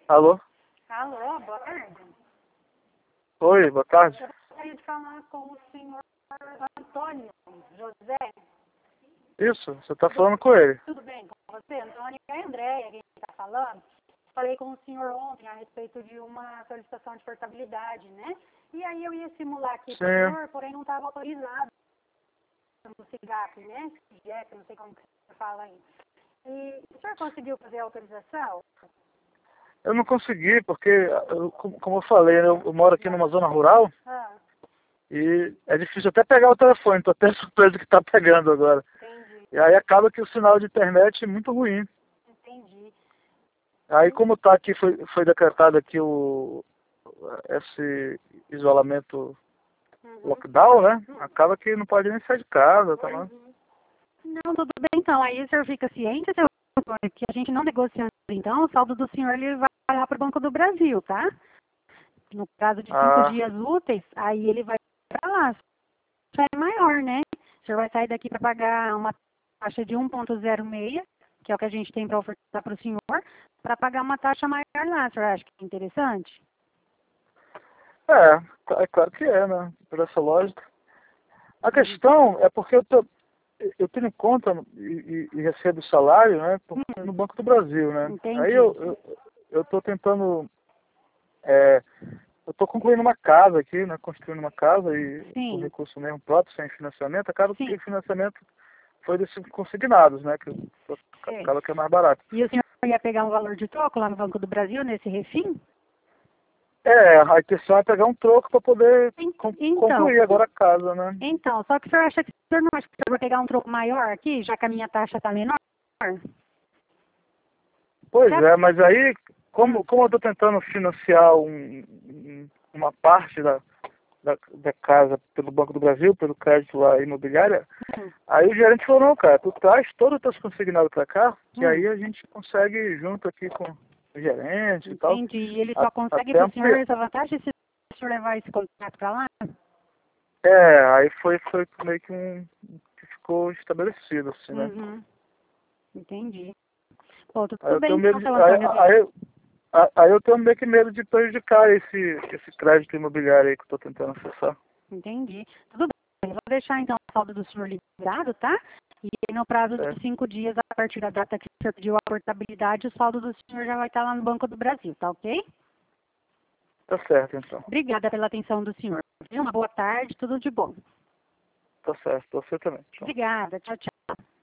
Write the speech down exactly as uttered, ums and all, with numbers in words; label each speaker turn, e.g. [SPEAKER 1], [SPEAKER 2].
[SPEAKER 1] Alô?
[SPEAKER 2] Alô, boa tarde.
[SPEAKER 1] Oi, boa tarde.
[SPEAKER 2] Eu gostaria de falar com o senhor Antônio José.
[SPEAKER 1] Isso, você está falando com ele.
[SPEAKER 2] Tudo bem com você? Antônio é Andréia, quem está falando. Falei com o senhor ontem a respeito de uma solicitação de portabilidade, né? E aí eu ia simular aqui para o senhor, porém não estava autorizado no SIGAP, né? SIGAP, não sei como que você fala aí. E o senhor conseguiu fazer a autorização?
[SPEAKER 1] Eu não consegui, porque, eu, como eu falei, né, eu moro aqui numa zona rural
[SPEAKER 2] Ah,
[SPEAKER 1] e é difícil até pegar o telefone, estou até surpreso que está pegando agora.
[SPEAKER 2] entendi,
[SPEAKER 1] E aí acaba que o sinal de internet é muito ruim.
[SPEAKER 2] entendi.
[SPEAKER 1] Aí como está aqui, foi, foi decretado aqui o, esse isolamento
[SPEAKER 2] Uhum.
[SPEAKER 1] lockdown, né? Acaba que não pode nem sair de casa, tá lá.
[SPEAKER 2] Uhum. Não, tudo bem então. Aí o senhor fica ciente, seu Antônio, que a gente não negociando, então, o saldo do senhor ele vai lá para o Banco do Brasil, tá? No prazo de cinco
[SPEAKER 1] Ah,
[SPEAKER 2] dias úteis, aí ele vai para lá. Isso é maior, né? O senhor vai sair daqui para pagar uma taxa de um vírgula zero seis, que é o que a gente tem para ofertar para o senhor, para pagar uma taxa maior lá. O senhor acha que é interessante?
[SPEAKER 1] é, é claro que é, né? Por essa lógica. A questão é porque eu, tô, eu tenho conta e, e, e recebo salário, né, por-
[SPEAKER 2] Hum,
[SPEAKER 1] no Banco do Brasil, né? Aí
[SPEAKER 2] entendi.
[SPEAKER 1] eu eu eu estou tentando, é, eu estou concluindo uma casa aqui, né, construindo uma casa e com
[SPEAKER 2] Sim,
[SPEAKER 1] recurso mesmo próprio, sem financiamento, acaba
[SPEAKER 2] sim,
[SPEAKER 1] que o financiamento foi desses consignados, né, que
[SPEAKER 2] sim.
[SPEAKER 1] acaba que é mais barato.
[SPEAKER 2] E o senhor ia pegar um valor de troco lá no Banco do Brasil, nesse refim?
[SPEAKER 1] É, a questão é pegar um troco para poder
[SPEAKER 2] En-
[SPEAKER 1] com-
[SPEAKER 2] Então,
[SPEAKER 1] concluir agora a casa, né?
[SPEAKER 2] então, só que o senhor acha que o senhor não acha que o senhor vai pegar um troco maior aqui, já que a minha taxa está menor?
[SPEAKER 1] Pois
[SPEAKER 2] Sabe?
[SPEAKER 1] é, mas aí,
[SPEAKER 2] Hum,
[SPEAKER 1] como, como eu estou tentando financiar um, um- uma parte da, da, da casa pelo Banco do Brasil, pelo crédito lá imobiliária,
[SPEAKER 2] hum,
[SPEAKER 1] aí o gerente falou, não, cara, tu traz todo o teu consignado para cá, que
[SPEAKER 2] hum,
[SPEAKER 1] aí a gente consegue junto aqui com o gerente e tal,
[SPEAKER 2] entendi. E ele
[SPEAKER 1] a-
[SPEAKER 2] só consegue
[SPEAKER 1] até
[SPEAKER 2] para o senhor
[SPEAKER 1] ampliar.
[SPEAKER 2] essa vantagem se o senhor levar esse contrato para lá?
[SPEAKER 1] É, aí foi, foi meio que um que ficou estabelecido, assim, né?
[SPEAKER 2] Uhum, entendi. Pô,
[SPEAKER 1] Aí
[SPEAKER 2] tudo
[SPEAKER 1] eu
[SPEAKER 2] bem
[SPEAKER 1] tenho medo
[SPEAKER 2] então,
[SPEAKER 1] de,
[SPEAKER 2] seu
[SPEAKER 1] aí,
[SPEAKER 2] Antônio.
[SPEAKER 1] aí, a- aí eu tenho meio que medo de prejudicar esse, esse crédito imobiliário aí que eu estou tentando acessar.
[SPEAKER 2] Entendi. Tudo bem. Eu vou deixar então o saldo do senhor liberado, tá? E aí, no prazo de
[SPEAKER 1] Certo?
[SPEAKER 2] cinco dias, a partir da data que o senhor pediu a portabilidade, o saldo do senhor já vai estar lá no Banco do Brasil, tá ok?
[SPEAKER 1] Tá certo, então.
[SPEAKER 2] Obrigada pela atenção do senhor. Uma boa tarde, tudo de bom.
[SPEAKER 1] Tá certo. Você também. Tchau.
[SPEAKER 2] Obrigada. Tchau, tchau.